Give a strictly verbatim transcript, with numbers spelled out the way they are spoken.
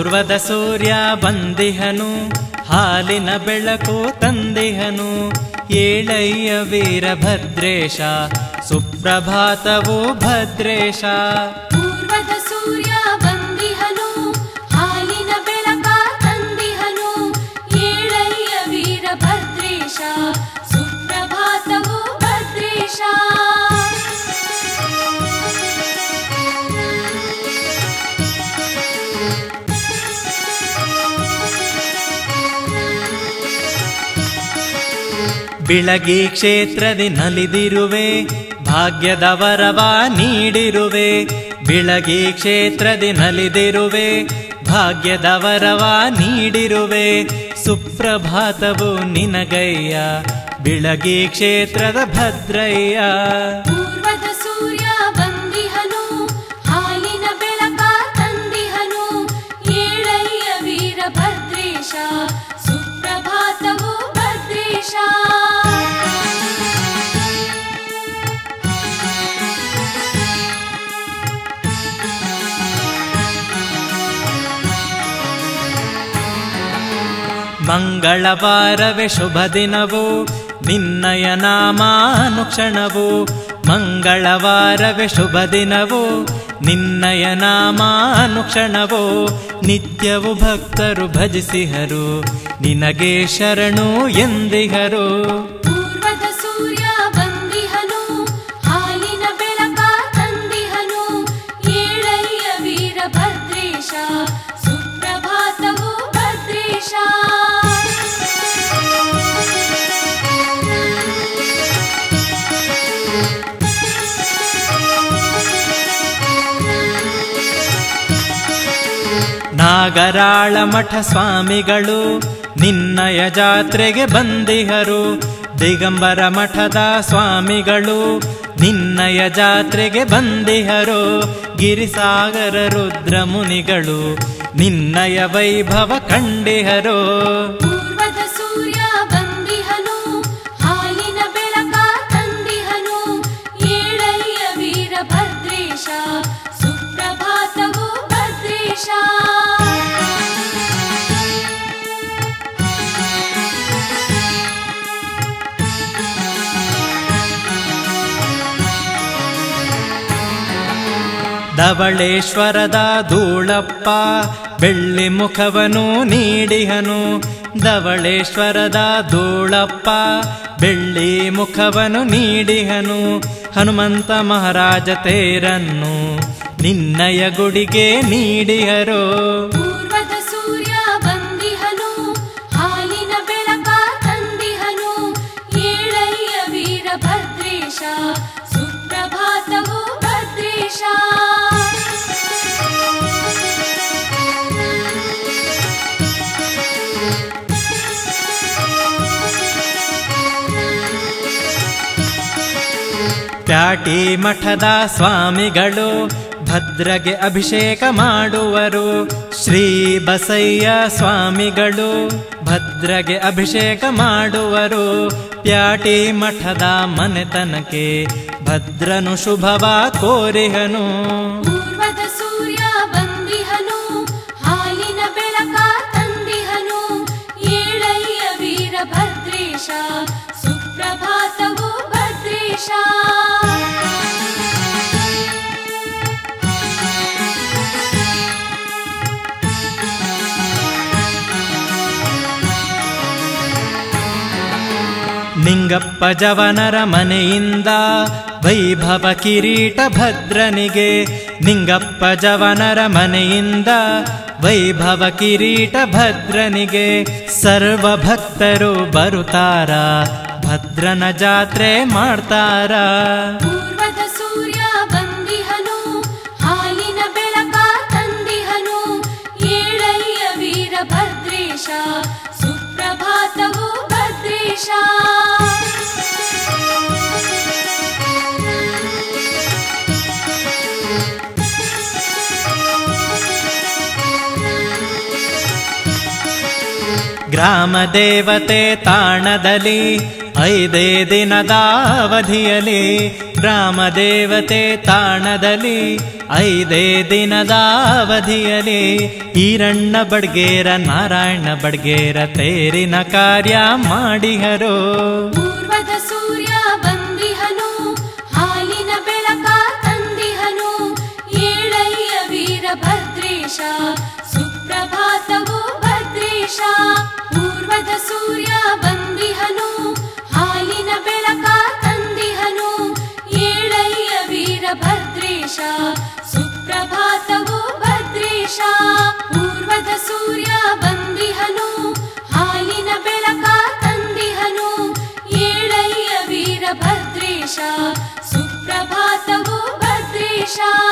ಪೂರ್ವದ ಸೂರ್ಯ ಬಂದಿಹನು, ಹಾಲಿನ ಬೆಳಕು ತಂದಿಹನು. ಏಳಯ್ಯ ವೀರಭದ್ರೇಶ, ಸುಪ್ರಭಾತವು ಭದ್ರೇಶ. ಪೂರ್ವದ ಸೂರ್ಯ ಬಂದಿಹನು, ಹಾಲಿನ ಬೆಳಕ ತಂದಿಹನು. ಏಳಯ್ಯ ವೀರಭದ್ರೇಶ, ಸುಪ್ರಭಾತವು ಭದ್ರೇಶ. ಬಿಳಗಿ ಕ್ಷೇತ್ರದಿ ನಲಿದಿರುವೆ, ಭಾಗ್ಯದ ವರವ ನೀಡಿರುವೆ. ಬಿಳಗಿ ಕ್ಷೇತ್ರದಿ ನಲಿದಿರುವೆ, ಭಾಗ್ಯದ ವರವ ನೀಡಿರುವೆ. ಸುಪ್ರಭಾತವು ನಿನಗಯ್ಯ, ಬಿಳಗಿ ಕ್ಷೇತ್ರದ ಭದ್ರಯ್ಯ. ಪೂರ್ವದ ಸೂರ್ಯ ಬಂದಿಹನು, ಹಾಲಿನ ಬೆಳಕ ತಂದಿಹನು. ಏಳಯ್ಯ ವೀರಭದ್ರೇಶ, ಸುಪ್ರಭಾತವು ಭದ್ರೇಶ. ಮಂಗಳವಾರವೇ ಶುಭ ದಿನವು, ನಿನ್ನಯ ನಾಮಾನುಕ್ಷಣವು. ಮಂಗಳವಾರವೇ ಶುಭ ದಿನವು, ನಿನ್ನಯ ನಾಮಾನುಕ್ಷಣವು. ನಿತ್ಯವು ಭಕ್ತರು ಭಜಿಸಿಹರು, ನಿನಗೆ ಶರಣು ಎಂದಿಹರು. ಪೂರ್ವದ ಸೂರ್ಯ ಬಂದಿಹನು, ಹಾಲಿನ ಬೆಳಕ ತಂದಿಹನು. ಏಳಯ್ಯ ವೀರಭದ್ರೇಶ, ಸುಪ್ರಭಾತವು ಭದ್ರೇಶ. ನಾಗರಾಳ ಮಠ ಸ್ವಾಮಿಗಳು ನಿನ್ನಯ ಜಾತ್ರೆಗೆ ಬಂದಿಹರು. ದಿಗಂಬರ ಮಠದ ಸ್ವಾಮಿಗಳು ನಿನ್ನಯ ಜಾತ್ರೆಗೆ ಬಂದಿಹರು. ಗಿರಿಸಾಗರ ರುದ್ರ ಮುನಿಗಳು ನಿನ್ನಯ ವೈಭವ ಕಂಡಿಹರು. ಪೂರ್ವದ ಸೂರ್ಯ ಬಂದಿಹನು, ಹಾಲಿನ ಬೆಳಕ ತಂದಿಹನು. ಏಳಯ್ಯ ವೀರಭದ್ರೇಶ, ಸುಪ್ರಭಾತವು ಭದ್ರೇಶ. ಧವಳೇಶ್ವರದ ಧೂಳಪ್ಪ ಬೆಳ್ಳಿ ಮುಖವನು ನೀಡಿಹನು. ಧವಳೇಶ್ವರದ ಧೂಳಪ್ಪ ಬೆಳ್ಳಿ ಮುಖವನು ನೀಡಿಹನು. ಹನುಮಂತ ಮಹಾರಾಜ ತೇರನ್ನು ನಿನ್ನಯ ಗುಡಿಗೆ ನೀಡಿಹರು. ಪೂರ್ವದ ಸೂರ್ಯ ಬಂದಿಹನು, ಹಾಲಿನ ಬೆಳಕ ತಂದಿಹನು. ಏಳಯ್ಯ ವೀರಭದ್ರೇಶ, ಸುಪ್ರಭಾತವು ಭದ್ರೇಶ. ಪ್ಯಾಟಿ ಮಠದ ಸ್ವಾಮಿಗಳು ಭದ್ರಗೆ ಅಭಿಷೇಕ ಮಾಡುವರು. ಶ್ರೀ ಬಸಯ್ಯ ಸ್ವಾಮಿಗಳು ಭದ್ರಗೆ ಅಭಿಷೇಕ ಮಾಡುವರು. ಪ್ಯಾಟಿ ಮಠದ ಮನೆತನಕ್ಕೆ ಭದ್ರನು ಶುಭವ ಕೋರಿಹನು. ಪೂರ್ವದ ಸೂರ್ಯ ಬಂದಿಹನು, ಹಾಲಿನ ಬೆಳಕ ತಂದಿಹನು. ಏಳಯ್ಯ ವೀರಭದ್ರೇಶ, ಸುಪ್ರಭಾತವು ಭದ್ರೇಶ. ನಿಂಗಪ್ಪ ಜವನರ ಮನೆಯಿಂದ ವೈಭವ ಕಿರೀಟ ಭದ್ರನಿಗೆ. ನಿಂಗಪ್ಪ ಜವನರ ಮನೆಯಿಂದ ವೈಭವ ಕಿರೀಟ ಭದ್ರನಿಗೆ. ಸರ್ವ ಭಕ್ತರು ಬರುತ್ತಾರ, ಭದ್ರನ ಜಾತ್ರೆ ಮಾಡ್ತಾರ. ಪೂರ್ವದ ಸೂರ್ಯ ಬಂದಿಹನು, ಹಾಲಿನ ಬೆಳಕ ತಂದಿಹನು. ಏಳಯ್ಯ ವೀರಭದ್ರೇಶ, ಸುಪ್ರಭಾತವು ಭದ್ರೇಶ. ಗ್ರಾಮ ದೇವತೆ ತಾಣದಲ್ಲಿ ಐದೇ ದಿನದ ಅವಧಿಯಲ್ಲಿ ಗ್ರಾಮ ದೇವತೆ ತಾಣದಲ್ಲಿ ಐದೇ ದಿನದ ಅವಧಿಯಲ್ಲಿ ಈರಣ್ಣ ಬಡ್ಗೇರ ನಾರಾಯಣ ಬಡ್ಗೇರ ತೇರಿನ ಕಾರ್ಯ ಮಾಡಿಹರು. ಪೂರ್ವದ ಸೂರ್ಯ ಬಂದಿಹನು, ಹಾಲಿನ ಬೆಳಕ ತಂದಿಹನು, ಏಳಯ್ಯ ವೀರಭದ್ರೇಶ ಸುಪ್ರಭಾತವು ಭದ್ರೇಶ. ಪೂರ್ವದ ಸೂರ್ಯ ಬಂದಿಹನು, ಹಾಲಿನ ಬೆಳಕ ತಂದಿಹನು, ಏಳಯ್ಯ ವೀರಭದ್ರೇಶ ಸುಪ್ರಭಾತವು ಭದ್ರೇಶ. ಪೂರ್ವದ ಸೂರ್ಯ ಬಂದಿಹನು, ಹಾಲಿನ ಬೆಳಕ ತಂದಿಹನು, ಏಳಯ್ಯ ವೀರಭದ್ರೇಶ ಸುಪ್ರಭಾತವು ಭದ್ರೇಶ.